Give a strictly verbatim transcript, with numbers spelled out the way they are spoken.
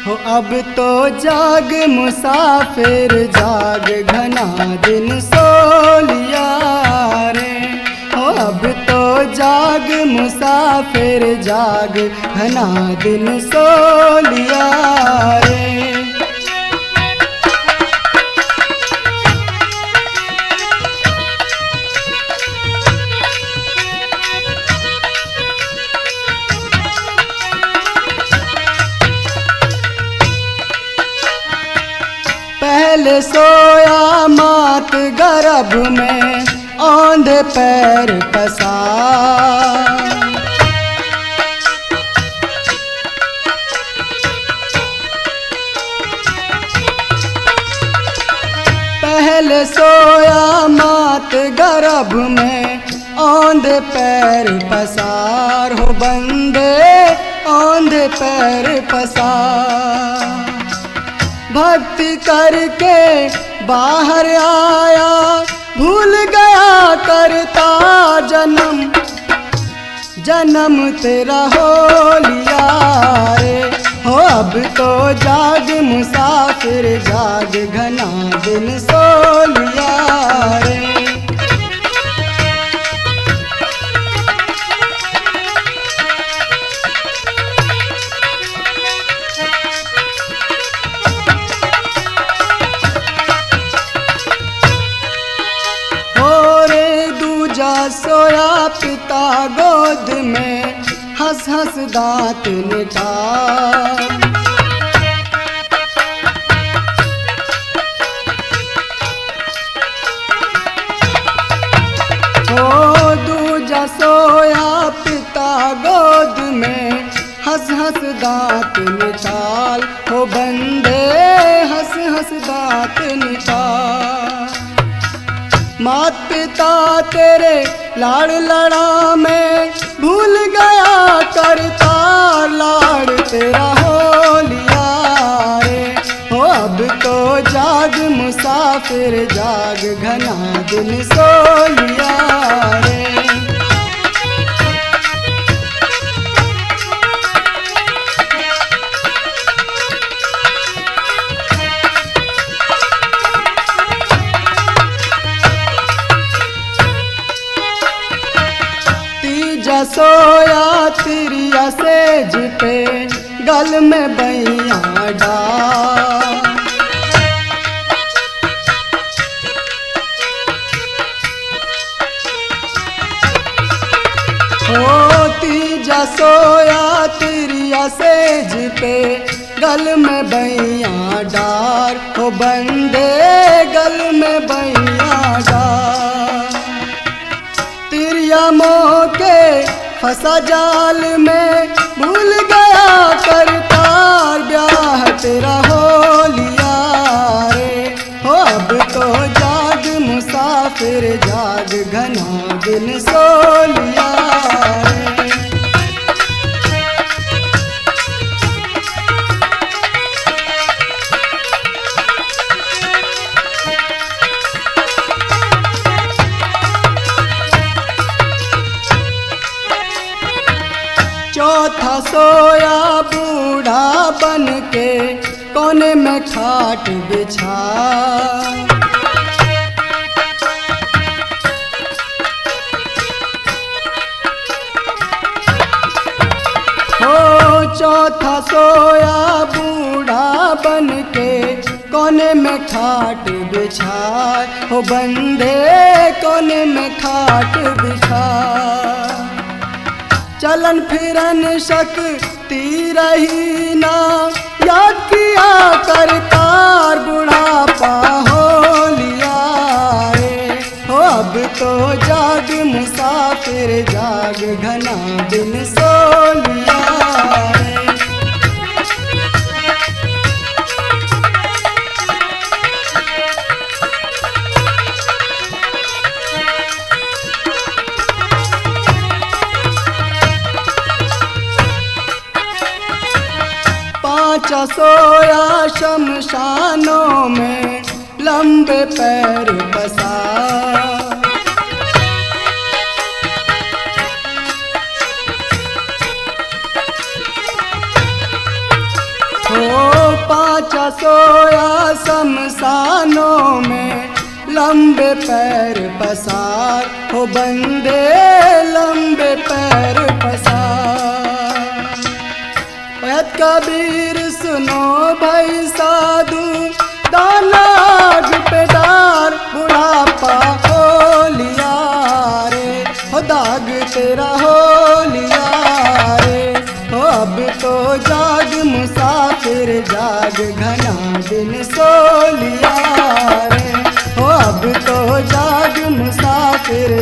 हो अब तो जाग मुसाफिर जाग घना दिन सो लिया रे। हो अब तो जाग मुसाफिर जाग घना दिन सो लिया रे। पहले सोया मात गर्भ में औंधे पैर पसार। पहले सोया मात गर्भ में औंधे पैर पसार। हो बंदे औंधे पैर पसार। भक्ति करके बाहर आया भूल गया करता जन्म। जन्म तेरा हो लिया रे। हो अब तो जाग मुसाफिर जाग घना दिन सो लिया रे। सोया पिता गोद में हंस हंस दांत निकाल। ओ दूजा सोया पिता गोद में हंस हंस दांत निकाल। हो बंदे हंस हंस दांत निकाल। मात पिता तेरे लाड़ लड़ा में भूल गया करता लाड़ तेरा हो लिया रे। हो अब तो जाग मुसाफिर जाग घना दिन सो लिया रे। सोया तिरिया सेज पे गल में बैया डाल। हो तीजा सोया तिरिया सेज पे गल में बैया डार। हो बंदे गल में बैया डार। तिरिया मोके फंसा जाल में भूल गया करतार ब्याह तेरा हो लिया रे। हो अब तो जाग मुसाफिर जाग घना दिन सो लिया रे। चौथा सोया बूढ़ा बन के कोने में खाट बिछा। हो चौथा सोया बूढ़ा बन के कोने में खाट बिछा। हो बंदे कोने में खाट बिछा। चलन फिरन शक्ति रही ना याद किया करतार बुढ़ापा हो लिया रे। हो अब तो जाग मुसाफिर जाग घना दिन सो लिया रे। पांचा सोया शमशानों में लंबे पैर पसार। हो कांचा सोया शमशानों में, लंबे पैर पसार हो बंदे लंबे पैर पसार। पैत कबीर सुनो भाई साधु, दाना आग पे डार, बुढ़ापा हो लिया रे, हो दाग तेरा हो लिया रे। हो अब तो जाग मुसाफिर जाग, घना दिन सो लिया रे। हो अब तो जाग मुसाफिर